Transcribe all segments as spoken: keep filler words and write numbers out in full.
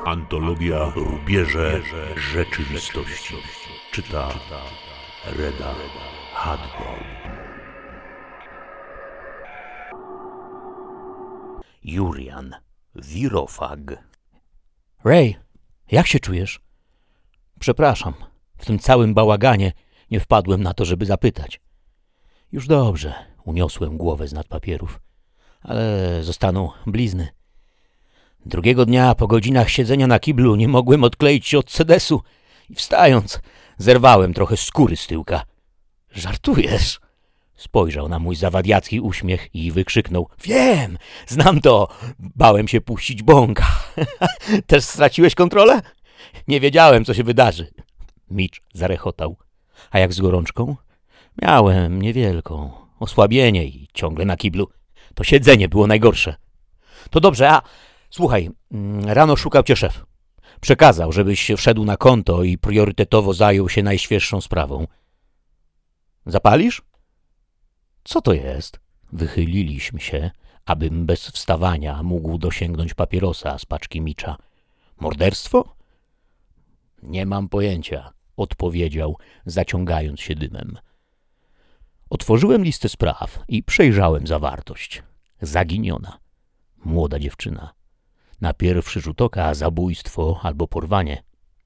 Antologia Rubieże Rzeczywistości. Czyta Reda Hadbow. Jurian Wirofag. Ray, jak się czujesz? Przepraszam, w tym całym bałaganie nie wpadłem na to, żeby zapytać. Już dobrze, uniosłem głowę z nad papierów, ale zostaną blizny. Drugiego dnia po godzinach siedzenia na kiblu nie mogłem odkleić się od sedesu i wstając zerwałem trochę skóry z tyłka. Żartujesz? Spojrzał na mój zawadiacki uśmiech i wykrzyknął. Wiem, znam to. Bałem się puścić bąka. Też straciłeś kontrolę? Nie wiedziałem, co się wydarzy. Mitch zarechotał. A jak z gorączką? Miałem niewielką. Osłabienie i ciągle na kiblu. To siedzenie było najgorsze. To dobrze, a słuchaj, rano szukał cię szef. Przekazał, żebyś wszedł na konto i priorytetowo zajął się najświeższą sprawą. Zapalisz? Co to jest? Wychyliliśmy się, abym bez wstawania mógł dosięgnąć papierosa z paczki Mitcha. Morderstwo? Nie mam pojęcia, odpowiedział, zaciągając się dymem. Otworzyłem listę spraw i przejrzałem zawartość. Zaginiona. Młoda dziewczyna. Na pierwszy rzut oka zabójstwo albo porwanie.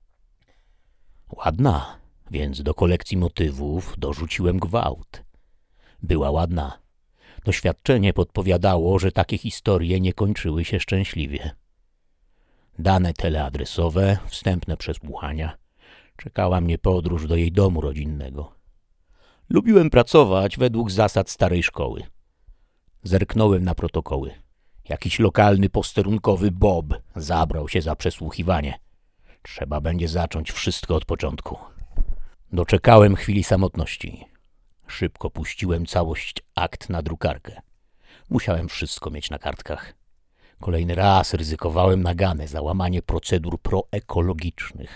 Ładna, więc do kolekcji motywów dorzuciłem gwałt. Była ładna. Doświadczenie podpowiadało, że takie historie nie kończyły się szczęśliwie. Dane teleadresowe, wstępne przesłuchania. Czekała mnie podróż do jej domu rodzinnego. Lubiłem pracować według zasad starej szkoły. Zerknąłem na protokoły. Jakiś lokalny posterunkowy Bob zabrał się za przesłuchiwanie. Trzeba będzie zacząć wszystko od początku. Doczekałem chwili samotności. Szybko puściłem całość akt na drukarkę. Musiałem wszystko mieć na kartkach. Kolejny raz ryzykowałem nagane za łamanie procedur proekologicznych.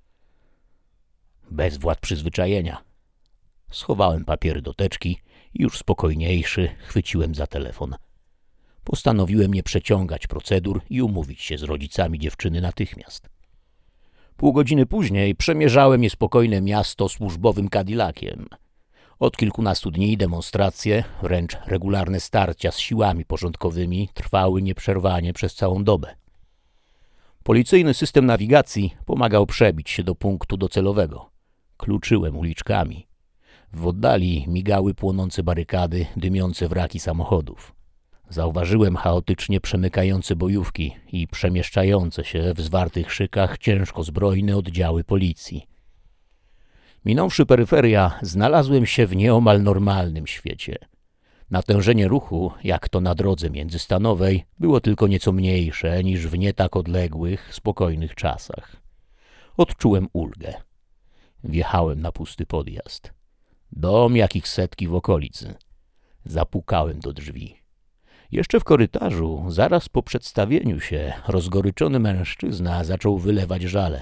Bez wład przyzwyczajenia. Schowałem papiery do teczki i już spokojniejszy chwyciłem za telefon. Postanowiłem nie przeciągać procedur i umówić się z rodzicami dziewczyny natychmiast. Pół godziny później przemierzałem niespokojne miasto służbowym Cadillaciem. Od kilkunastu dni demonstracje, wręcz regularne starcia z siłami porządkowymi trwały nieprzerwanie przez całą dobę. Policyjny system nawigacji pomagał przebić się do punktu docelowego. Kluczyłem uliczkami. W oddali migały płonące barykady, dymiące wraki samochodów. Zauważyłem chaotycznie przemykające bojówki i przemieszczające się w zwartych szykach ciężko zbrojne oddziały policji. Minąwszy peryferia, znalazłem się w nieomal normalnym świecie. Natężenie ruchu, jak to na drodze międzystanowej, było tylko nieco mniejsze niż w nie tak odległych, spokojnych czasach. Odczułem ulgę. Wjechałem na pusty podjazd. Dom jakich setki w okolicy. Zapukałem do drzwi. Jeszcze w korytarzu, zaraz po przedstawieniu się, rozgoryczony mężczyzna zaczął wylewać żale.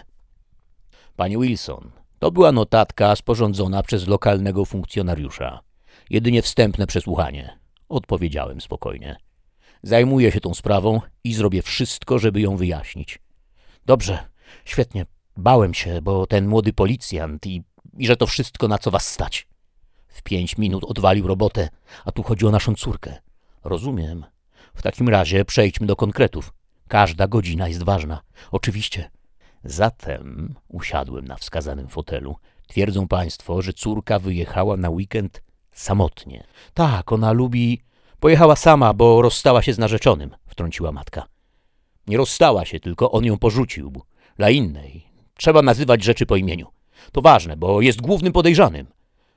Pani Wilson, to była notatka sporządzona przez lokalnego funkcjonariusza. Jedynie wstępne przesłuchanie. Odpowiedziałem spokojnie. Zajmuję się tą sprawą i zrobię wszystko, żeby ją wyjaśnić. Dobrze, świetnie. Bałem się, bo ten młody policjant i, i że to wszystko na co was stać. W pięć minut odwalił robotę, a tu chodzi o naszą córkę. Rozumiem. W takim razie przejdźmy do konkretów. Każda godzina jest ważna. Oczywiście. Zatem usiadłem na wskazanym fotelu. Twierdzą państwo, że córka wyjechała na weekend samotnie. Tak, ona lubi... Pojechała sama, bo rozstała się z narzeczonym, wtrąciła matka. Nie rozstała się, tylko on ją porzucił. Dla innej. Trzeba nazywać rzeczy po imieniu. To ważne, bo jest głównym podejrzanym.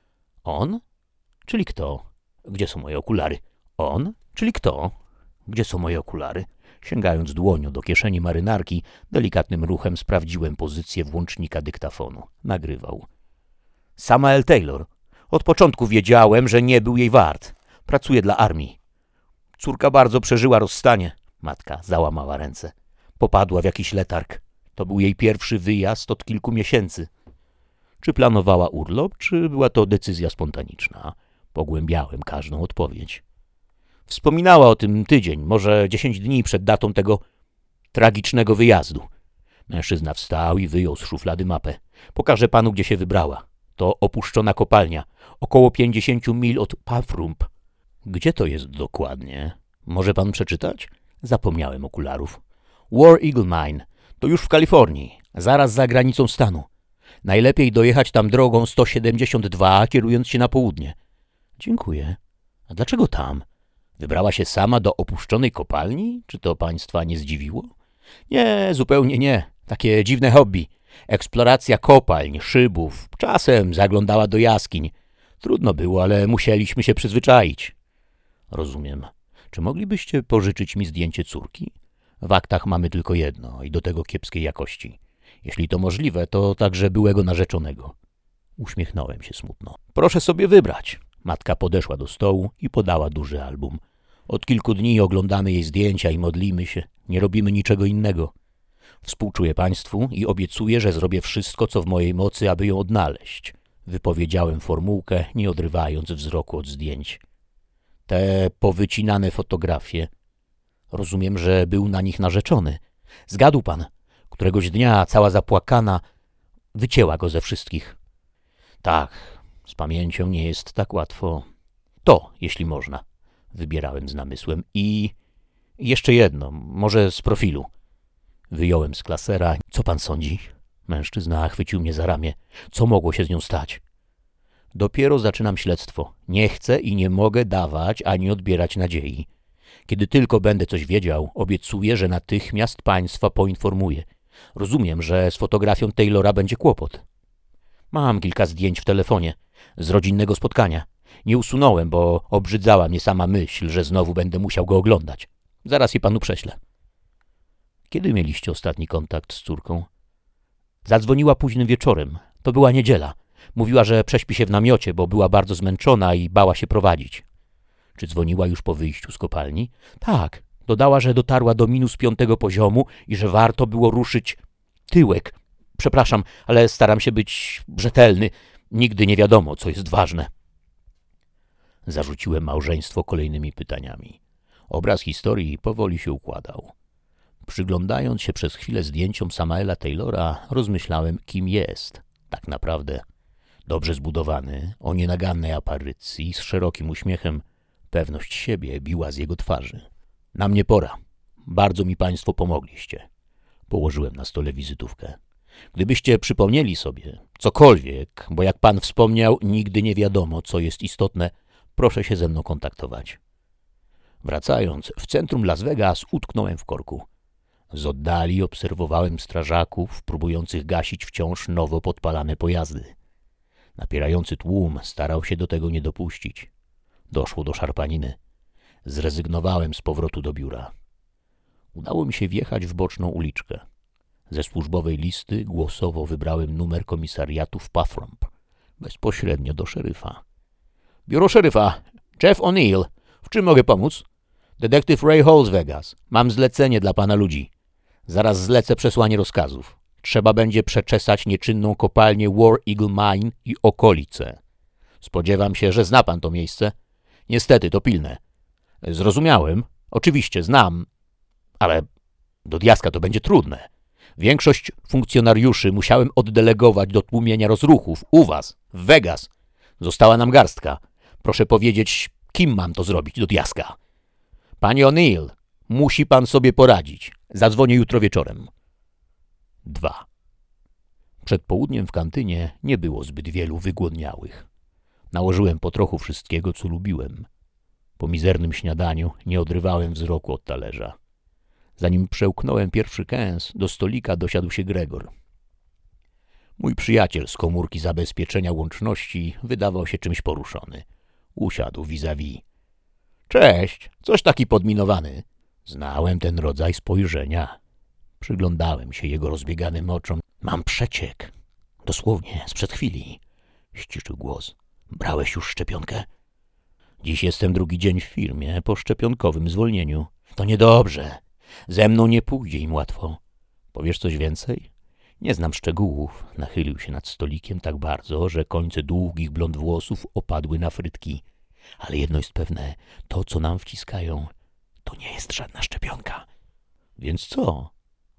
On? Czyli kto? Gdzie są moje okulary? On? Czyli kto? Gdzie są moje okulary? Sięgając dłonią do kieszeni marynarki, delikatnym ruchem sprawdziłem pozycję włącznika dyktafonu. Nagrywał. Samael Taylor. Od początku wiedziałem, że nie był jej wart. Pracuje dla armii. Córka bardzo przeżyła rozstanie. Matka załamała ręce. Popadła w jakiś letarg. To był jej pierwszy wyjazd od kilku miesięcy. Czy planowała urlop, czy była to decyzja spontaniczna? Pogłębiałem każdą odpowiedź. Wspominała o tym tydzień, może dziesięć dni przed datą tego tragicznego wyjazdu. Mężczyzna wstał i wyjął z szuflady mapę. Pokażę panu, gdzie się wybrała. To opuszczona kopalnia, około pięćdziesiąt mil od Pathrump. Gdzie to jest dokładnie? Może pan przeczytać? Zapomniałem okularów. War Eagle Mine. To już w Kalifornii, zaraz za granicą stanu. Najlepiej dojechać tam drogą sto siedemdziesiąt dwa, kierując się na południe. Dziękuję. A dlaczego tam? Wybrała się sama do opuszczonej kopalni? Czy to państwa nie zdziwiło? Nie, zupełnie nie. Takie dziwne hobby. Eksploracja kopalń, szybów. Czasem zaglądała do jaskiń. Trudno było, ale musieliśmy się przyzwyczaić. Rozumiem. Czy moglibyście pożyczyć mi zdjęcie córki? W aktach mamy tylko jedno i do tego kiepskiej jakości. Jeśli to możliwe, to także byłego narzeczonego. Uśmiechnąłem się smutno. Proszę sobie wybrać. Matka podeszła do stołu i podała duży album. Od kilku dni oglądamy jej zdjęcia i modlimy się. Nie robimy niczego innego. Współczuję państwu i obiecuję, że zrobię wszystko, co w mojej mocy, aby ją odnaleźć. Wypowiedziałem formułkę, nie odrywając wzroku od zdjęć. Te powycinane fotografie. Rozumiem, że był na nich narzeczony. Zgadł pan. Któregoś dnia, cała zapłakana, wycięła go ze wszystkich. Tak, z pamięcią nie jest tak łatwo. To, jeśli można. Wybierałem z namysłem. I jeszcze jedno, może z profilu. Wyjąłem z klasera. Co pan sądzi? Mężczyzna chwycił mnie za ramię. Co mogło się z nią stać? Dopiero zaczynam śledztwo. Nie chcę i nie mogę dawać ani odbierać nadziei. Kiedy tylko będę coś wiedział, obiecuję, że natychmiast państwa poinformuję. Rozumiem, że z fotografią Taylora będzie kłopot. Mam kilka zdjęć w telefonie z rodzinnego spotkania. Nie usunąłem, bo obrzydzała mnie sama myśl, że znowu będę musiał go oglądać. Zaraz je panu prześlę. Kiedy mieliście ostatni kontakt z córką? Zadzwoniła późnym wieczorem. To była niedziela. Mówiła, że prześpi się w namiocie, bo była bardzo zmęczona i bała się prowadzić. Czy dzwoniła już po wyjściu z kopalni? Tak. Dodała, że dotarła do minus piątego poziomu i że warto było ruszyć tyłek. Przepraszam, ale staram się być rzetelny. Nigdy nie wiadomo, co jest ważne. Zarzuciłem małżeństwo kolejnymi pytaniami. Obraz historii powoli się układał. Przyglądając się przez chwilę zdjęciom Samaela Taylora, rozmyślałem, kim jest. Tak naprawdę dobrze zbudowany, o nienagannej aparycji, z szerokim uśmiechem. Pewność siebie biła z jego twarzy. Na mnie pora. Bardzo mi państwo pomogliście. Położyłem na stole wizytówkę. Gdybyście przypomnieli sobie cokolwiek, bo jak pan wspomniał, nigdy nie wiadomo, co jest istotne, proszę się ze mną kontaktować. Wracając, w centrum Las Vegas utknąłem w korku. Z oddali obserwowałem strażaków próbujących gasić wciąż nowo podpalane pojazdy. Napierający tłum starał się do tego nie dopuścić. Doszło do szarpaniny. Zrezygnowałem z powrotu do biura. Udało mi się wjechać w boczną uliczkę. Ze służbowej listy głosowo wybrałem numer komisariatu w Pathrump, bezpośrednio do szeryfa. Biuro szeryfa, Jeff O'Neill. W czym mogę pomóc? Detektyw Ray Hall z Vegas. Mam zlecenie dla pana ludzi. Zaraz zlecę przesłanie rozkazów. Trzeba będzie przeczesać nieczynną kopalnię War Eagle Mine i okolice. Spodziewam się, że zna pan to miejsce. Niestety, to pilne. Zrozumiałem. Oczywiście, znam. Ale do diaska to będzie trudne. Większość funkcjonariuszy musiałem oddelegować do tłumienia rozruchów. U was, w Vegas. Została nam garstka. Proszę powiedzieć, kim mam to zrobić do diaska? Panie O'Neill, musi pan sobie poradzić. Zadzwonię jutro wieczorem. Dwa. Przed południem w kantynie nie było zbyt wielu wygłodniałych. Nałożyłem po trochu wszystkiego, co lubiłem. Po mizernym śniadaniu nie odrywałem wzroku od talerza. Zanim przełknąłem pierwszy kęs, do stolika dosiadł się Gregor. Mój przyjaciel z komórki zabezpieczenia łączności wydawał się czymś poruszony. Usiadł vis-a-vis. Cześć, coś taki podminowany. Znałem ten rodzaj spojrzenia. Przyglądałem się jego rozbieganym oczom. Mam przeciek. Dosłownie, sprzed chwili. Ściszył głos. Brałeś już szczepionkę? Dziś jestem drugi dzień w firmie po szczepionkowym zwolnieniu. To niedobrze. Ze mną nie pójdzie im łatwo. Powiesz coś więcej? Nie znam szczegółów. Nachylił się nad stolikiem tak bardzo, że końce długich blond włosów opadły na frytki. Ale jedno jest pewne. To, co nam wciskają, to nie jest żadna szczepionka. Więc co?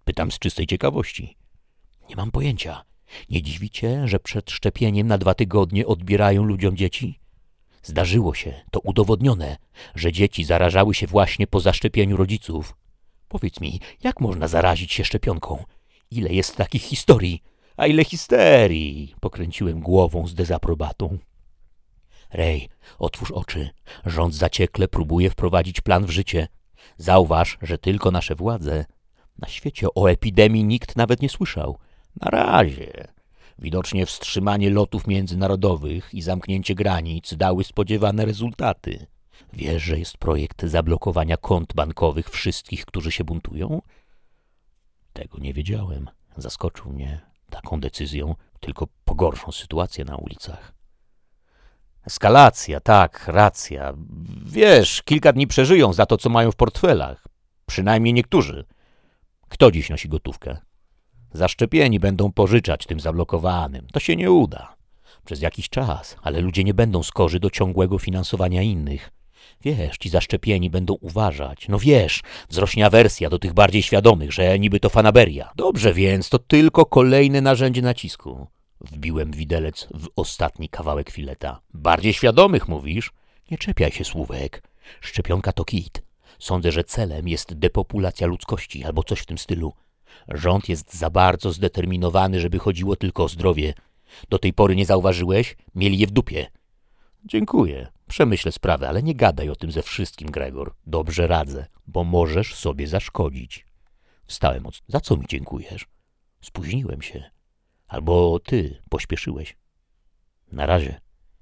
Pytam z czystej ciekawości. Nie mam pojęcia. Nie dziwi cię, że przed szczepieniem na dwa tygodnie odbierają ludziom dzieci? Zdarzyło się, to udowodnione, że dzieci zarażały się właśnie po zaszczepieniu rodziców. Powiedz mi, jak można zarazić się szczepionką? Ile jest takich historii? A ile histerii? Pokręciłem głową z dezaprobatą. Rej, otwórz oczy. Rząd zaciekle próbuje wprowadzić plan w życie. Zauważ, że tylko nasze władze. Na świecie o epidemii nikt nawet nie słyszał. Na razie. Widocznie wstrzymanie lotów międzynarodowych i zamknięcie granic dały spodziewane rezultaty. Wiesz, że jest projekt zablokowania kont bankowych wszystkich, którzy się buntują? Tego nie wiedziałem. Zaskoczył mnie. Taką decyzją tylko pogorszą sytuację na ulicach. Eskalacja, tak, racja. Wiesz, kilka dni przeżyją za to, co mają w portfelach. Przynajmniej niektórzy. Kto dziś nosi gotówkę? Zaszczepieni będą pożyczać tym zablokowanym. To się nie uda. Przez jakiś czas, ale ludzie nie będą skorzy do ciągłego finansowania innych. Wiesz, ci zaszczepieni będą uważać. No wiesz, wzrośnie awersja do tych bardziej świadomych, że niby to fanaberia. Dobrze więc, to tylko kolejne narzędzie nacisku. Wbiłem widelec w ostatni kawałek fileta. Bardziej świadomych, mówisz? Nie czepiaj się słówek. Szczepionka to kit. Sądzę, że celem jest depopulacja ludzkości albo coś w tym stylu. Rząd jest za bardzo zdeterminowany, żeby chodziło tylko o zdrowie. Do tej pory nie zauważyłeś? Mieli je w dupie. Dziękuję. Przemyślę sprawę, ale nie gadaj o tym ze wszystkim, Gregor. Dobrze radzę, bo możesz sobie zaszkodzić. Wstałem od... Za co mi dziękujesz? Spóźniłem się. Albo ty pośpieszyłeś. Na razie.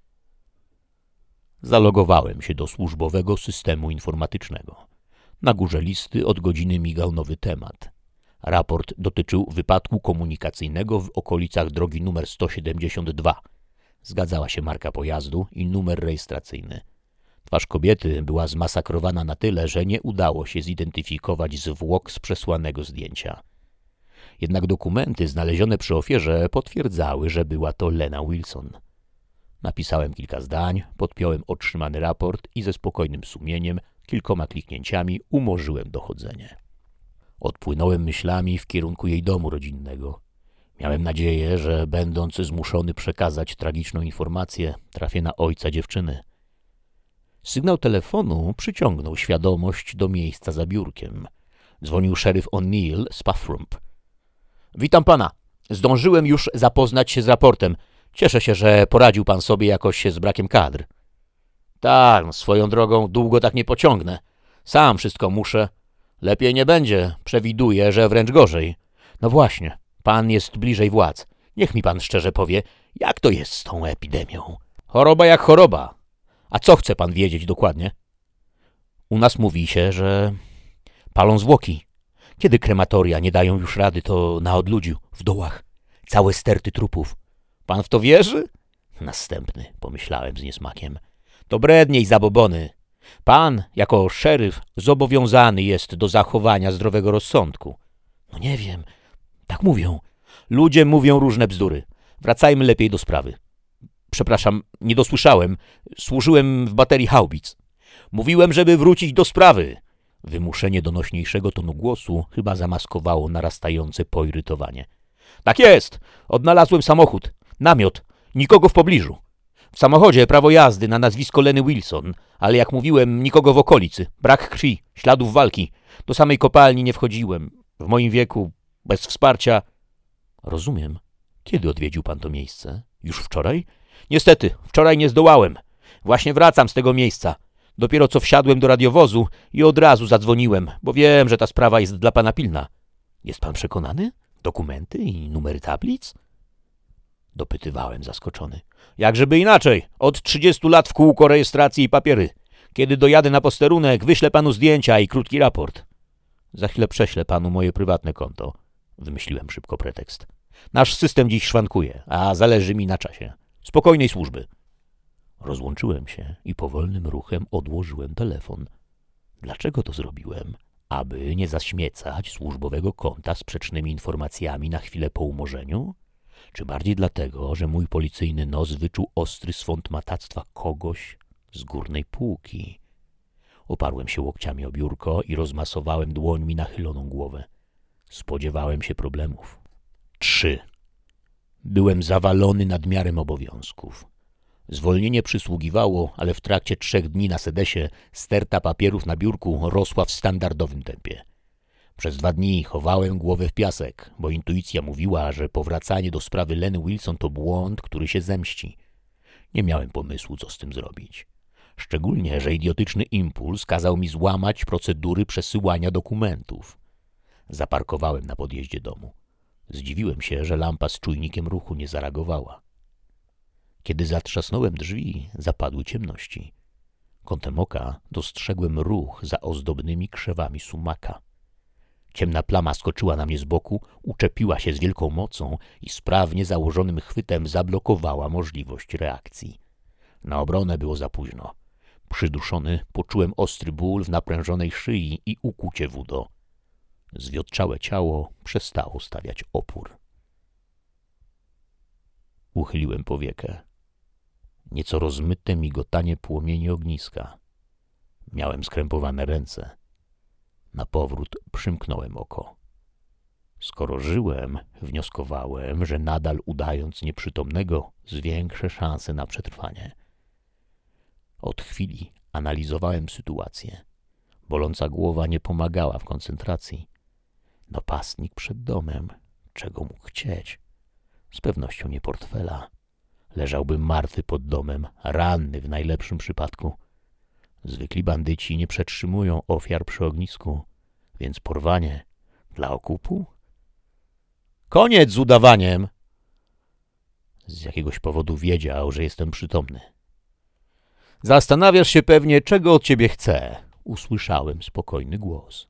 Zalogowałem się do służbowego systemu informatycznego. Na górze listy od godziny migał nowy temat. Raport dotyczył wypadku komunikacyjnego w okolicach drogi numer sto siedemdziesiąt dwa. Zgadzała się marka pojazdu i numer rejestracyjny. Twarz kobiety była zmasakrowana na tyle, że nie udało się zidentyfikować zwłok z przesłanego zdjęcia. Jednak dokumenty znalezione przy ofierze potwierdzały, że była to Lena Wilson. Napisałem kilka zdań, podpiąłem otrzymany raport i ze spokojnym sumieniem, kilkoma kliknięciami umorzyłem dochodzenie. Odpłynąłem myślami w kierunku jej domu rodzinnego. Miałem nadzieję, że będąc zmuszony przekazać tragiczną informację, trafię na ojca dziewczyny. Sygnał telefonu przyciągnął świadomość do miejsca za biurkiem. Dzwonił szeryf O'Neill z Pathrump. Witam pana. Zdążyłem już zapoznać się z raportem. Cieszę się, że poradził pan sobie jakoś z brakiem kadr. Tak, swoją drogą długo tak nie pociągnę. Sam wszystko muszę. Lepiej nie będzie. Przewiduję, że wręcz gorzej. No właśnie, pan jest bliżej władz. Niech mi pan szczerze powie, jak to jest z tą epidemią? Choroba jak choroba. A co chce pan wiedzieć dokładnie? U nas mówi się, że palą zwłoki. Kiedy krematoria nie dają już rady, to na odludziu, w dołach. Całe sterty trupów. Pan w to wierzy? Następny, pomyślałem z niesmakiem. To brednie i zabobony. Pan, jako szeryf, zobowiązany jest do zachowania zdrowego rozsądku. No nie wiem, tak mówią. Ludzie mówią różne bzdury. Wracajmy lepiej do sprawy. Przepraszam, nie dosłyszałem. Służyłem w baterii haubic. Mówiłem, żeby wrócić do sprawy. Wymuszenie donośniejszego tonu głosu chyba zamaskowało narastające poirytowanie. Tak jest! Odnalazłem samochód. Namiot. Nikogo w pobliżu. W samochodzie prawo jazdy na nazwisko Leny Wilson, ale jak mówiłem, nikogo w okolicy. Brak krwi, śladów walki. Do samej kopalni nie wchodziłem. W moim wieku, bez wsparcia... Rozumiem. Kiedy odwiedził pan to miejsce? Już wczoraj? Niestety, wczoraj nie zdołałem. Właśnie wracam z tego miejsca. Dopiero co wsiadłem do radiowozu i od razu zadzwoniłem, bo wiem, że ta sprawa jest dla pana pilna. Jest pan przekonany? Dokumenty i numery tablic? Dopytywałem zaskoczony. Jakżeby inaczej. Od trzydziestu lat w kółko rejestracji i papiery. Kiedy dojadę na posterunek, wyślę panu zdjęcia i krótki raport. Za chwilę prześlę panu moje prywatne konto. Wymyśliłem szybko pretekst. Nasz system dziś szwankuje, a zależy mi na czasie. Spokojnej służby. Rozłączyłem się i powolnym ruchem odłożyłem telefon. Dlaczego to zrobiłem? Aby nie zaśmiecać służbowego konta sprzecznymi informacjami na chwilę po umorzeniu? Czy bardziej dlatego, że mój policyjny nos wyczuł ostry swąd matactwa kogoś z górnej półki? Oparłem się łokciami o biurko i rozmasowałem dłońmi nachyloną głowę. Spodziewałem się problemów. Trzy. Byłem zawalony nadmiarem obowiązków. Zwolnienie przysługiwało, ale w trakcie trzech dni na sedesie sterta papierów na biurku rosła w standardowym tempie. Przez dwa dni chowałem głowę w piasek, bo intuicja mówiła, że powracanie do sprawy Leny Wilson to błąd, który się zemści. Nie miałem pomysłu, co z tym zrobić. Szczególnie, że idiotyczny impuls kazał mi złamać procedury przesyłania dokumentów. Zaparkowałem na podjeździe domu. Zdziwiłem się, że lampa z czujnikiem ruchu nie zareagowała. Kiedy zatrzasnąłem drzwi, zapadły ciemności. Kątem oka dostrzegłem ruch za ozdobnymi krzewami sumaka. Ciemna plama skoczyła na mnie z boku, uczepiła się z wielką mocą i sprawnie założonym chwytem zablokowała możliwość reakcji. Na obronę było za późno. Przyduszony poczułem ostry ból w naprężonej szyi i ukucie w udo. Zwiotczałe ciało przestało stawiać opór. Uchyliłem powiekę. Nieco rozmyte migotanie płomieni ogniska. Miałem skrępowane ręce. Na powrót przymknąłem oko. Skoro żyłem, wnioskowałem, że nadal udając nieprzytomnego, zwiększę szanse na przetrwanie. Od chwili analizowałem sytuację. Boląca głowa nie pomagała w koncentracji. Napastnik przed domem. Czego mógł chcieć? Z pewnością nie portfela. Leżałby martwy pod domem, ranny w najlepszym przypadku. Zwykli bandyci nie przetrzymują ofiar przy ognisku, więc porwanie dla okupu? Koniec z udawaniem! Z jakiegoś powodu wiedział, że jestem przytomny. Zastanawiasz się pewnie, czego od ciebie chcę. Usłyszałem spokojny głos.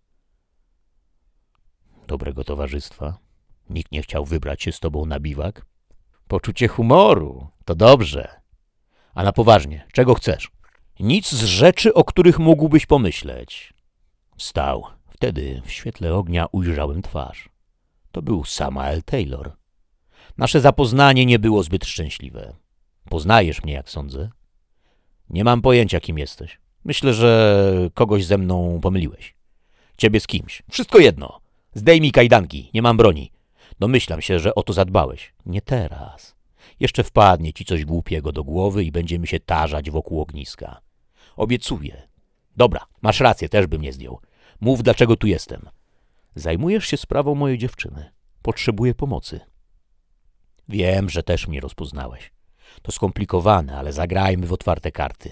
Dobrego towarzystwa. Nikt nie chciał wybrać się z tobą na biwak. Poczucie humoru. To dobrze. A na poważnie, czego chcesz? Nic z rzeczy, o których mógłbyś pomyśleć. Wstał. Wtedy w świetle ognia ujrzałem twarz. To był Samael Taylor. Nasze zapoznanie nie było zbyt szczęśliwe. Poznajesz mnie, jak sądzę? Nie mam pojęcia, kim jesteś. Myślę, że kogoś ze mną pomyliłeś. Ciebie z kimś. Wszystko jedno. Zdejmij kajdanki. Nie mam broni. Domyślam się, że o to zadbałeś. Nie teraz. Jeszcze wpadnie ci coś głupiego do głowy i będziemy się tarzać wokół ogniska. Obiecuję. Dobra, masz rację, też bym nie zdjął. Mów, dlaczego tu jestem. Zajmujesz się sprawą mojej dziewczyny. Potrzebuję pomocy. Wiem, że też mnie rozpoznałeś. To skomplikowane, ale zagrajmy w otwarte karty.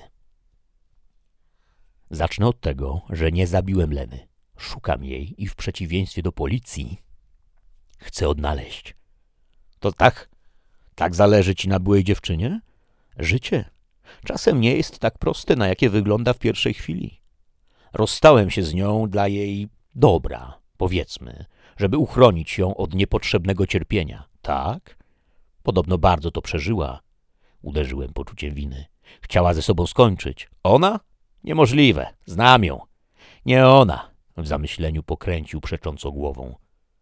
Zacznę od tego, że nie zabiłem Leny. Szukam jej i w przeciwieństwie do policji chcę odnaleźć. To tak? Tak zależy ci na byłej dziewczynie? Życie czasem nie jest tak proste, na jakie wygląda w pierwszej chwili. Rozstałem się z nią dla jej dobra, powiedzmy, żeby uchronić ją od niepotrzebnego cierpienia. Tak? Podobno bardzo to przeżyła. Uderzyłem poczuciem winy. Chciała ze sobą skończyć. Ona? Niemożliwe. Znam ją. Nie ona. W zamyśleniu pokręcił przecząco głową.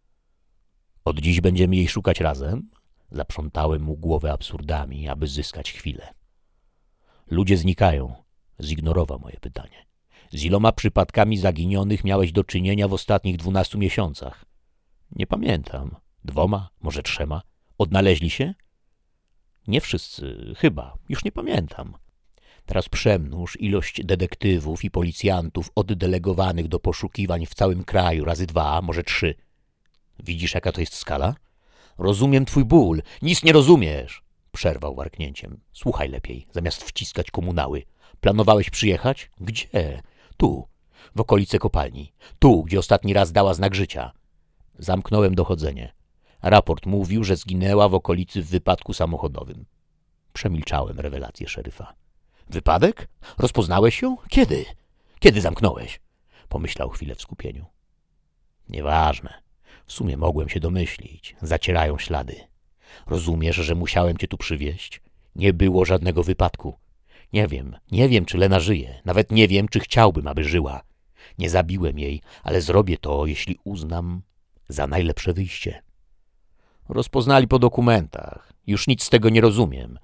Od dziś będziemy jej szukać razem? Zaprzątałem mu głowę absurdami, aby zyskać chwilę. Ludzie znikają. Zignorował moje pytanie. Z iloma przypadkami zaginionych miałeś do czynienia w ostatnich dwunastu miesiącach? Nie pamiętam. Dwoma, może trzema. Odnaleźli się? Nie wszyscy, chyba. Już nie pamiętam. Teraz przemnóż ilość detektywów i policjantów oddelegowanych do poszukiwań w całym kraju razy dwa, może trzy. Widzisz, jaka to jest skala? Rozumiem twój ból. Nic nie rozumiesz. Przerwał warknięciem. Słuchaj lepiej, zamiast wciskać komunały. Planowałeś przyjechać? Gdzie? Tu, w okolice kopalni. Tu, gdzie ostatni raz dała znak życia. Zamknąłem dochodzenie. Raport mówił, że zginęła w okolicy w wypadku samochodowym. Przemilczałem rewelację szeryfa. Wypadek? Rozpoznałeś ją? Kiedy? Kiedy zamknąłeś? Pomyślał chwilę w skupieniu. Nieważne. W sumie mogłem się domyślić. Zacierają ślady. Rozumiesz, że musiałem cię tu przywieźć? Nie było żadnego wypadku. Nie wiem, nie wiem, czy Lena żyje. Nawet nie wiem, czy chciałbym, aby żyła. Nie zabiłem jej, ale zrobię to, jeśli uznam za najlepsze wyjście. Rozpoznali po dokumentach. Już nic z tego nie rozumiem.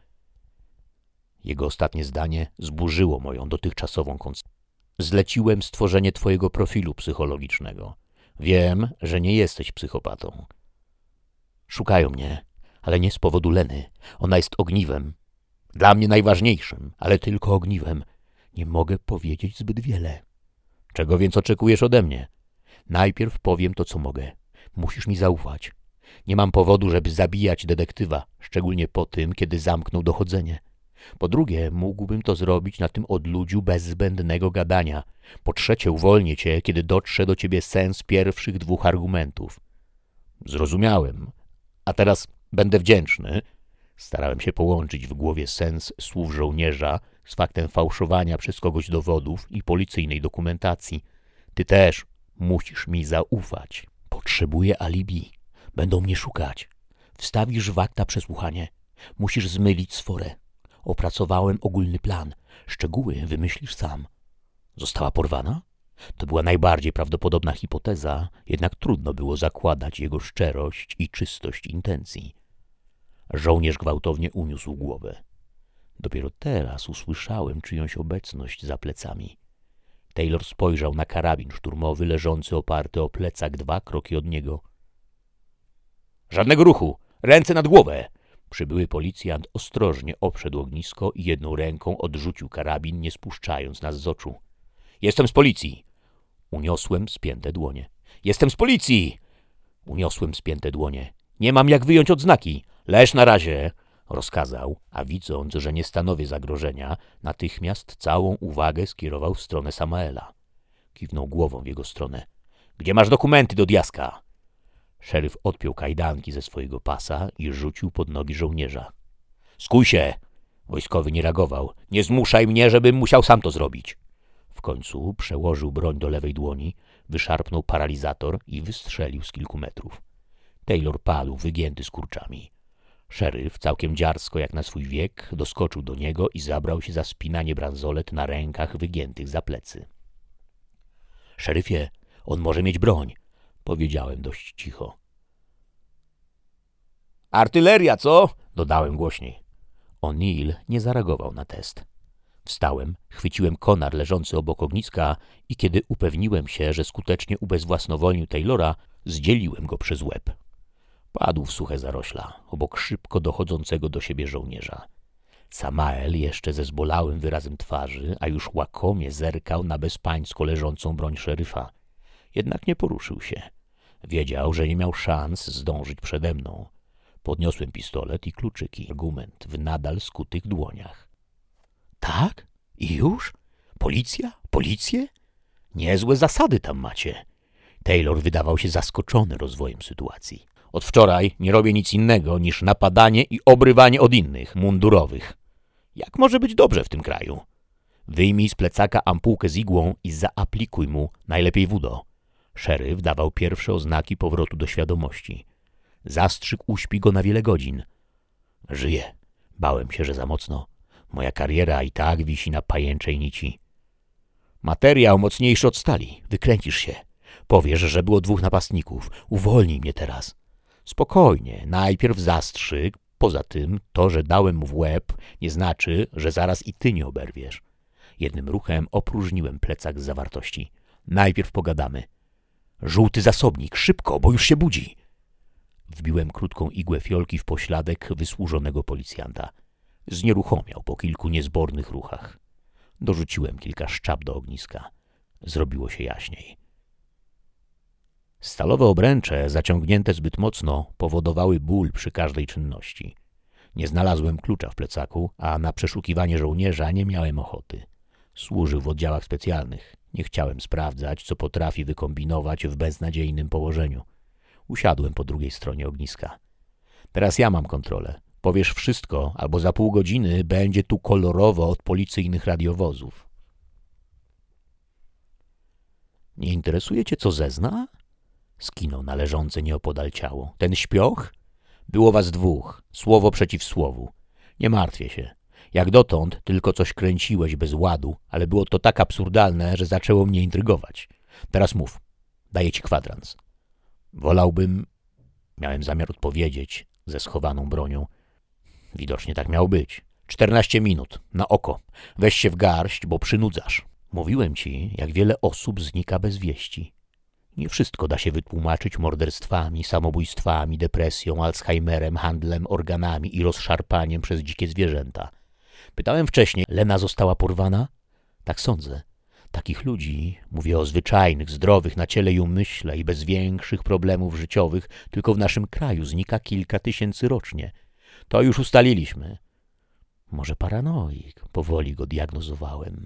Jego ostatnie zdanie zburzyło moją dotychczasową koncepcję. Zleciłem stworzenie twojego profilu psychologicznego. Wiem, że nie jesteś psychopatą. Szukają mnie, ale nie z powodu Leny. Ona jest ogniwem. Dla mnie najważniejszym, ale tylko ogniwem. Nie mogę powiedzieć zbyt wiele. Czego więc oczekujesz ode mnie? Najpierw powiem to, co mogę. Musisz mi zaufać. Nie mam powodu, żeby zabijać detektywa, szczególnie po tym, kiedy zamknął dochodzenie. Po drugie, mógłbym to zrobić na tym odludziu bez zbędnego gadania. Po trzecie, uwolnię cię, kiedy dotrze do ciebie sens pierwszych dwóch argumentów. Zrozumiałem. A teraz będę wdzięczny. Starałem się połączyć w głowie sens słów żołnierza z faktem fałszowania przez kogoś dowodów i policyjnej dokumentacji. Ty też musisz mi zaufać. Potrzebuję alibi. Będą mnie szukać. Wstawisz w akta przesłuchanie. Musisz zmylić sforę. Opracowałem ogólny plan. Szczegóły wymyślisz sam. Została porwana? To była najbardziej prawdopodobna hipoteza, jednak trudno było zakładać jego szczerość i czystość intencji. Żołnierz gwałtownie uniósł głowę. Dopiero teraz usłyszałem czyjąś obecność za plecami. Taylor spojrzał na karabin szturmowy leżący oparty o plecak dwa kroki od niego. Żadnego ruchu! Ręce nad głowę! Przybyły policjant ostrożnie obszedł ognisko i jedną ręką odrzucił karabin, nie spuszczając nas z oczu. Jestem z policji! Uniosłem spięte dłonie. Jestem z policji! Uniosłem spięte dłonie. Nie mam jak wyjąć odznaki. Leż na razie! Rozkazał, a widząc, że nie stanowię zagrożenia, natychmiast całą uwagę skierował w stronę Samaela. Kiwnął głową w jego stronę. Gdzie masz dokumenty do diaska? Szeryf odpiął kajdanki ze swojego pasa i rzucił pod nogi żołnierza. Skuj się! Wojskowy nie reagował. Nie zmuszaj mnie, żebym musiał sam to zrobić. W końcu przełożył broń do lewej dłoni, wyszarpnął paralizator i wystrzelił z kilku metrów. Taylor padł, wygięty skurczami. Szeryf, całkiem dziarsko jak na swój wiek, doskoczył do niego i zabrał się za spinanie bransolet na rękach wygiętych za plecy. Szeryfie, on może mieć broń, powiedziałem dość cicho. Artyleria, co? Dodałem głośniej. O'Neill nie zareagował na test. Wstałem, chwyciłem konar leżący obok ogniska i kiedy upewniłem się, że skutecznie ubezwłasnowolnił Taylora, zdzieliłem go przez łeb. Padł w suche zarośla, obok szybko dochodzącego do siebie żołnierza. Samael jeszcze ze zbolałym wyrazem twarzy, a już łakomie zerkał na bezpańsko leżącą broń szeryfa. Jednak nie poruszył się. Wiedział, że nie miał szans zdążyć przede mną. Podniosłem pistolet i kluczyki. Argument w nadal skutych dłoniach. Tak? I już? Policja? Policję? Niezłe zasady tam macie. Taylor wydawał się zaskoczony rozwojem sytuacji. Od wczoraj nie robię nic innego niż napadanie i obrywanie od innych, mundurowych. Jak może być dobrze w tym kraju? Wyjmij z plecaka ampułkę z igłą i zaaplikuj mu, najlepiej wódo. Szeryf dawał pierwsze oznaki powrotu do świadomości. Zastrzyk uśpi go na wiele godzin. Żyje. Bałem się, że za mocno. Moja kariera i tak wisi na pajęczej nici. Materiał mocniejszy od stali. Wykręcisz się. Powiesz, że było dwóch napastników. Uwolnij mnie teraz. Spokojnie. Najpierw zastrzyk. Poza tym to, że dałem mu w łeb, nie znaczy, że zaraz i ty nie oberwiesz. Jednym ruchem opróżniłem plecak z zawartości. Najpierw pogadamy. Żółty zasobnik. Szybko, bo już się budzi. Wbiłem krótką igłę fiolki w pośladek wysłużonego policjanta. Znieruchomiał po kilku niezbornych ruchach. Dorzuciłem kilka szczap do ogniska. Zrobiło się jaśniej. Stalowe obręcze, zaciągnięte zbyt mocno, powodowały ból przy każdej czynności. Nie znalazłem klucza w plecaku, a na przeszukiwanie żołnierza nie miałem ochoty. Służył w oddziałach specjalnych. Nie chciałem sprawdzać, co potrafi wykombinować w beznadziejnym położeniu. Usiadłem po drugiej stronie ogniska. Teraz ja mam kontrolę. Powiesz wszystko, albo za pół godziny będzie tu kolorowo od policyjnych radiowozów. Nie interesuje cię, co zezna? Skinął na leżące nieopodal ciało. Ten śpioch? Było was dwóch, słowo przeciw słowu. Nie martwię się. Jak dotąd tylko coś kręciłeś bez ładu, ale było to tak absurdalne, że zaczęło mnie intrygować. Teraz mów. Daję ci kwadrans. Wolałbym... Miałem zamiar odpowiedzieć ze schowaną bronią. Widocznie tak miało być. Czternaście minut, na oko. Weź się w garść, bo przynudzasz. Mówiłem ci, jak wiele osób znika bez wieści. Nie wszystko da się wytłumaczyć morderstwami, samobójstwami, depresją, Alzheimerem, handlem organami i rozszarpaniem przez dzikie zwierzęta. Pytałem wcześniej, Lena została porwana? Tak sądzę. Takich ludzi, mówię o zwyczajnych, zdrowych na ciele i umyśle i bez większych problemów życiowych, tylko w naszym kraju znika kilka tysięcy rocznie. To już ustaliliśmy. Może paranoik, powoli go diagnozowałem.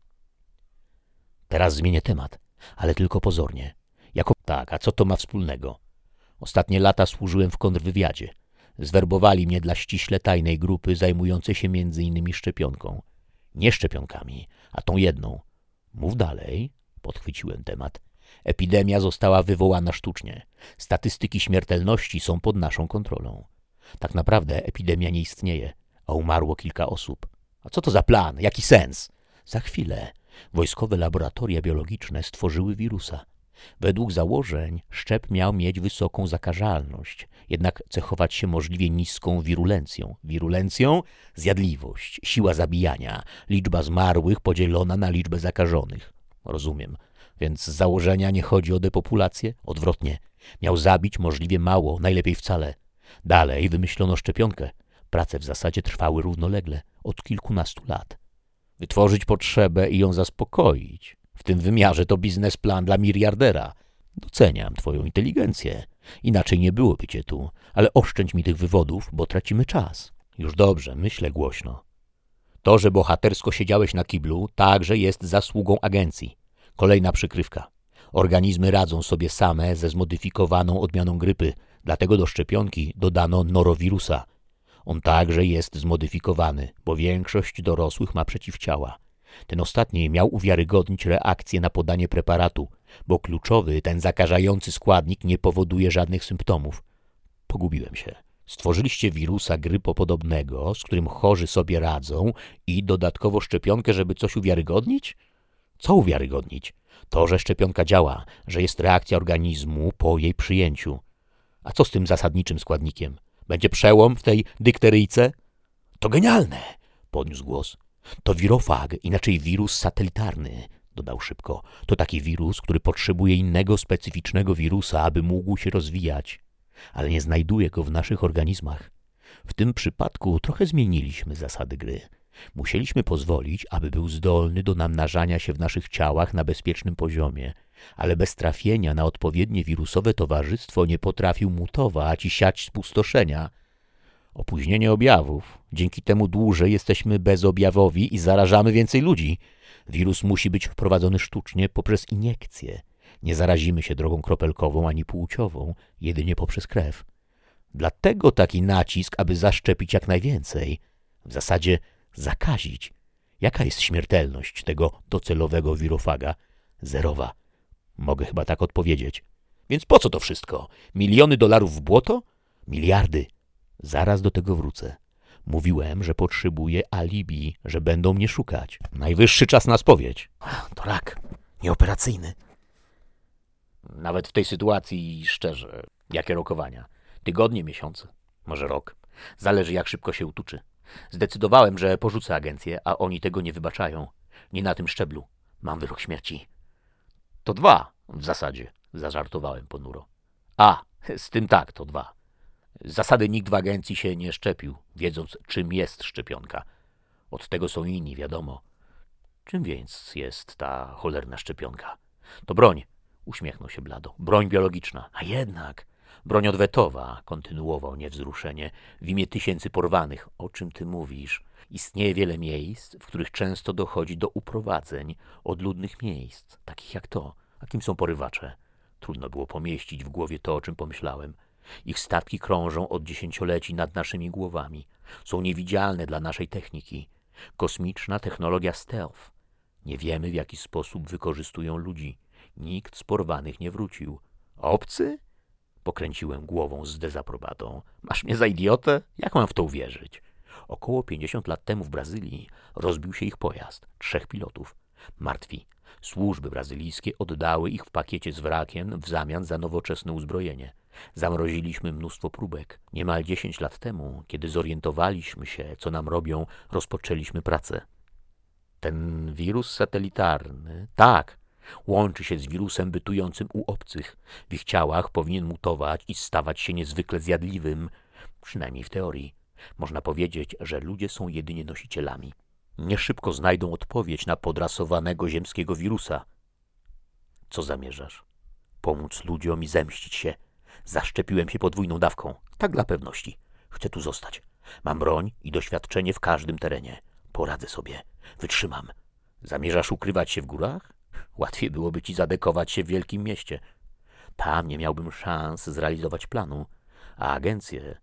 Teraz zmienię temat, ale tylko pozornie. Jako tak, a co to ma wspólnego? Ostatnie lata służyłem w kontrwywiadzie. Zwerbowali mnie dla ściśle tajnej grupy zajmującej się między innymi szczepionką. Nie szczepionkami, a tą jedną. Mów dalej, podchwyciłem temat. Epidemia została wywołana sztucznie. Statystyki śmiertelności są pod naszą kontrolą. Tak naprawdę epidemia nie istnieje, a umarło kilka osób. A co to za plan? Jaki sens? Za chwilę. Wojskowe laboratoria biologiczne stworzyły wirusa. Według założeń szczep miał mieć wysoką zakażalność, jednak cechować się możliwie niską wirulencją. Wirulencją? Zjadliwość, siła zabijania, liczba zmarłych podzielona na liczbę zakażonych. Rozumiem. Więc z założenia nie chodzi o depopulację? Odwrotnie. Miał zabić możliwie mało, najlepiej wcale. Dalej wymyślono szczepionkę. Prace w zasadzie trwały równolegle, od kilkunastu lat. Wytworzyć potrzebę i ją zaspokoić. W tym wymiarze to biznesplan dla miliardera. Doceniam twoją inteligencję. Inaczej nie byłoby cię tu, ale oszczędź mi tych wywodów, bo tracimy czas. Już dobrze, myślę głośno. To, że bohatersko siedziałeś na kiblu, także jest zasługą agencji. Kolejna przykrywka. Organizmy radzą sobie same ze zmodyfikowaną odmianą grypy, dlatego do szczepionki dodano norowirusa. On także jest zmodyfikowany, bo większość dorosłych ma przeciwciała. Ten ostatni miał uwiarygodnić reakcję na podanie preparatu, bo kluczowy, ten zakażający składnik nie powoduje żadnych symptomów. Pogubiłem się. Stworzyliście wirusa grypopodobnego, z którym chorzy sobie radzą i dodatkowo szczepionkę, żeby coś uwiarygodnić? Co uwiarygodnić? To, że szczepionka działa, że jest reakcja organizmu po jej przyjęciu. A co z tym zasadniczym składnikiem? Będzie przełom w tej dykteryjce? To genialne, podniósł głos. To wirofag, inaczej wirus satelitarny, dodał szybko. To taki wirus, który potrzebuje innego specyficznego wirusa, aby mógł się rozwijać. Ale nie znajduje go w naszych organizmach. W tym przypadku trochę zmieniliśmy zasady gry. Musieliśmy pozwolić, aby był zdolny do namnażania się w naszych ciałach na bezpiecznym poziomie, ale bez trafienia na odpowiednie wirusowe towarzystwo nie potrafił mutować i siać spustoszenia. Opóźnienie objawów. Dzięki temu dłużej jesteśmy bezobjawowi i zarażamy więcej ludzi. Wirus musi być wprowadzony sztucznie poprzez iniekcję. Nie zarazimy się drogą kropelkową ani płciową, jedynie poprzez krew. Dlatego taki nacisk, aby zaszczepić jak najwięcej. W zasadzie zakazić. Jaka jest śmiertelność tego docelowego wirofaga? Zerowa. Mogę chyba tak odpowiedzieć. Więc po co to wszystko? Miliony dolarów w błoto? Miliardy. Zaraz do tego wrócę. Mówiłem, że potrzebuję alibi, że będą mnie szukać. Najwyższy czas na spowiedź. To rak. Nieoperacyjny. Nawet w tej sytuacji, szczerze, jakie rokowania? Tygodnie, miesiące, może rok. Zależy, jak szybko się utuczy. Zdecydowałem, że porzucę agencję, a oni tego nie wybaczają. Nie na tym szczeblu. Mam wyrok śmierci. To dwa, w zasadzie, zażartowałem ponuro. A, z tym tak, to dwa. Z zasady nikt w agencji się nie szczepił, wiedząc, czym jest szczepionka. Od tego są inni, wiadomo. Czym więc jest ta cholerna szczepionka? To broń, uśmiechnął się blado. Broń biologiczna. A jednak, broń odwetowa, kontynuował niewzruszenie, w imię tysięcy porwanych. O czym ty mówisz? Istnieje wiele miejsc, w których często dochodzi do uprowadzeń odludnych miejsc, takich jak to. A kim są porywacze? Trudno było pomieścić w głowie to, o czym pomyślałem. Ich statki krążą od dziesięcioleci nad naszymi głowami. Są niewidzialne dla naszej techniki. Kosmiczna technologia stealth. Nie wiemy, w jaki sposób wykorzystują ludzi. Nikt z porwanych nie wrócił. Obcy? Pokręciłem głową z dezaprobatą. Masz mnie za idiotę? Jak mam w to uwierzyć? Około pięćdziesiąt lat temu w Brazylii rozbił się ich pojazd. Trzech pilotów. Martwi. Służby brazylijskie oddały ich w pakiecie z wrakiem w zamian za nowoczesne uzbrojenie. Zamroziliśmy mnóstwo próbek. Niemal dziesięć lat temu, kiedy zorientowaliśmy się, co nam robią, rozpoczęliśmy pracę. Ten wirus satelitarny? Tak. Łączy się z wirusem bytującym u obcych. W ich ciałach powinien mutować i stawać się niezwykle zjadliwym. Przynajmniej w teorii. Można powiedzieć, że ludzie są jedynie nosicielami. Nie szybko znajdą odpowiedź na podrasowanego ziemskiego wirusa. Co zamierzasz? Pomóc ludziom i zemścić się. Zaszczepiłem się podwójną dawką. Tak dla pewności. Chcę tu zostać. Mam broń i doświadczenie w każdym terenie. Poradzę sobie. Wytrzymam. Zamierzasz ukrywać się w górach? Łatwiej byłoby ci zadekować się w wielkim mieście. Tam nie miałbym szans zrealizować planu. A agencje...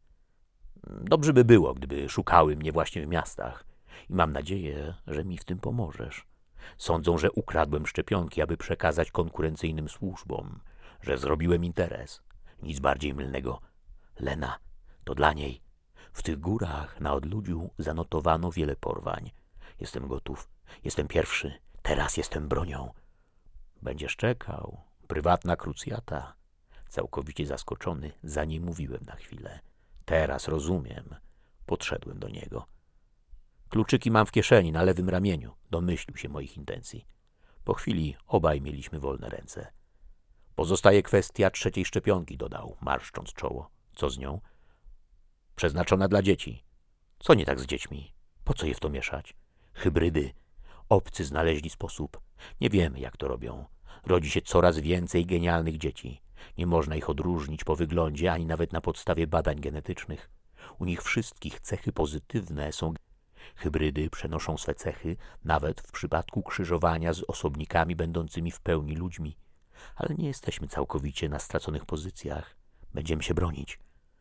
Dobrze by było, gdyby szukały mnie właśnie w miastach. I mam nadzieję, że mi w tym pomożesz. Sądzą, że ukradłem szczepionki, aby przekazać konkurencyjnym służbom. Że zrobiłem interes. Nic bardziej mylnego. Lena, to dla niej. W tych górach na odludziu zanotowano wiele porwań. Jestem gotów. Jestem pierwszy. Teraz jestem bronią. Będziesz czekał. Prywatna krucjata. Całkowicie zaskoczony, zaniemówiłem na chwilę. Teraz rozumiem. Podszedłem do niego. Kluczyki mam w kieszeni, na lewym ramieniu. Domyślił się moich intencji. Po chwili obaj mieliśmy wolne ręce. Pozostaje kwestia trzeciej szczepionki, dodał, marszcząc czoło. Co z nią? Przeznaczona dla dzieci. Co nie tak z dziećmi? Po co je w to mieszać? Hybrydy. Obcy znaleźli sposób. Nie wiemy, jak to robią. Rodzi się coraz więcej genialnych dzieci. Nie można ich odróżnić po wyglądzie, ani nawet na podstawie badań genetycznych. U nich wszystkich cechy pozytywne są. Hybrydy przenoszą swe cechy, nawet w przypadku krzyżowania z osobnikami będącymi w pełni ludźmi. Ale nie jesteśmy całkowicie na straconych pozycjach. Będziemy się bronić.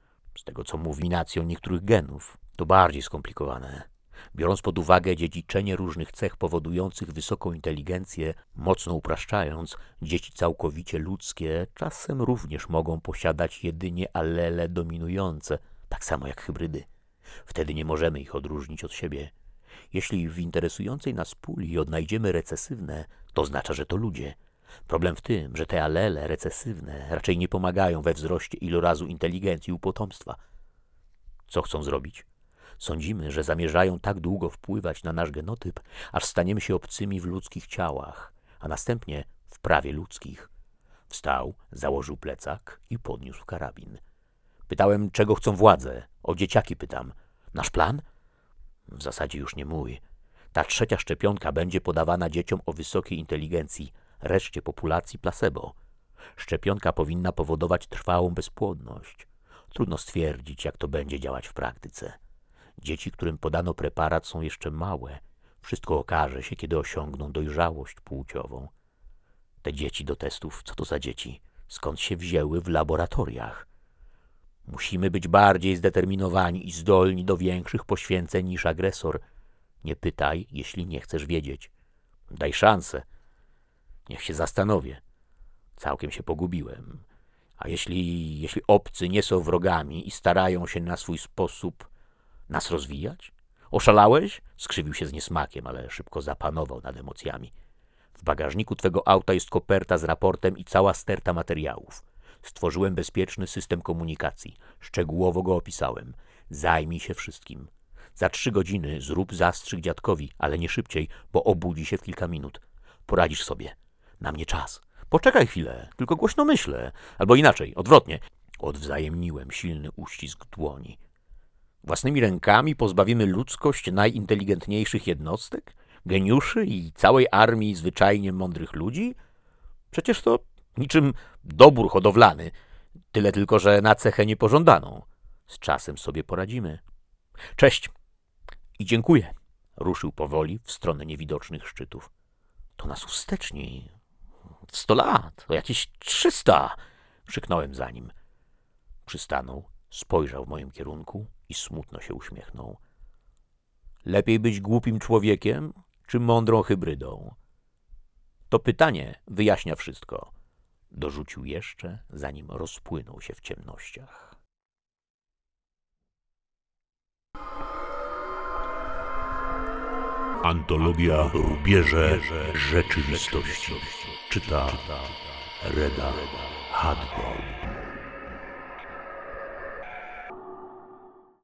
Z tego, co mówi, eliminacją niektórych genów. To bardziej skomplikowane. Biorąc pod uwagę dziedziczenie różnych cech powodujących wysoką inteligencję, mocno upraszczając, dzieci całkowicie ludzkie czasem również mogą posiadać jedynie allele dominujące, tak samo jak hybrydy. Wtedy nie możemy ich odróżnić od siebie. Jeśli w interesującej nas puli odnajdziemy recesywne, to oznacza, że to ludzie. Problem w tym, że te allele recesywne raczej nie pomagają we wzroście ilorazu inteligencji u potomstwa. Co chcą zrobić? Sądzimy, że zamierzają tak długo wpływać na nasz genotyp, aż staniemy się obcymi w ludzkich ciałach, a następnie w prawie ludzkich. Wstał, założył plecak i podniósł karabin. Pytałem, czego chcą władze. O dzieciaki pytam. Nasz plan? W zasadzie już nie mój. Ta trzecia szczepionka będzie podawana dzieciom o wysokiej inteligencji, reszcie populacji placebo. Szczepionka powinna powodować trwałą bezpłodność. Trudno stwierdzić, jak to będzie działać w praktyce. Dzieci, którym podano preparat, są jeszcze małe. Wszystko okaże się, kiedy osiągną dojrzałość płciową. Te dzieci do testów, co to za dzieci? Skąd się wzięły w laboratoriach? Musimy być bardziej zdeterminowani i zdolni do większych poświęceń niż agresor. Nie pytaj, jeśli nie chcesz wiedzieć. Daj szansę. Niech się zastanowię. Całkiem się pogubiłem. A jeśli, jeśli obcy nie są wrogami i starają się na swój sposób nas rozwijać? Oszalałeś? Skrzywił się z niesmakiem, ale szybko zapanował nad emocjami. W bagażniku twego auta jest koperta z raportem i cała sterta materiałów. Stworzyłem bezpieczny system komunikacji. Szczegółowo go opisałem. Zajmij się wszystkim. Za trzy godziny zrób zastrzyk dziadkowi, ale nie szybciej, bo obudzi się w kilka minut. Poradzisz sobie. Na mnie czas. Poczekaj chwilę, tylko głośno myślę. Albo inaczej, odwrotnie. Odwzajemniłem silny uścisk dłoni. Własnymi rękami pozbawimy ludzkość najinteligentniejszych jednostek, geniuszy i całej armii zwyczajnie mądrych ludzi? Przecież to niczym dobór hodowlany, tyle tylko, że na cechę niepożądaną. Z czasem sobie poradzimy. Cześć i dziękuję. Ruszył powoli w stronę niewidocznych szczytów. To nas usteczni. W sto lat, o jakieś trzysta. Krzyknąłem za nim. Przystanął, spojrzał w moim kierunku i smutno się uśmiechnął. Lepiej być głupim człowiekiem, czy mądrą hybrydą? To pytanie wyjaśnia wszystko. Dorzucił jeszcze, zanim rozpłynął się w ciemnościach. Antologia Rubieże Rzeczywistości. Czyta Reda Hadbold.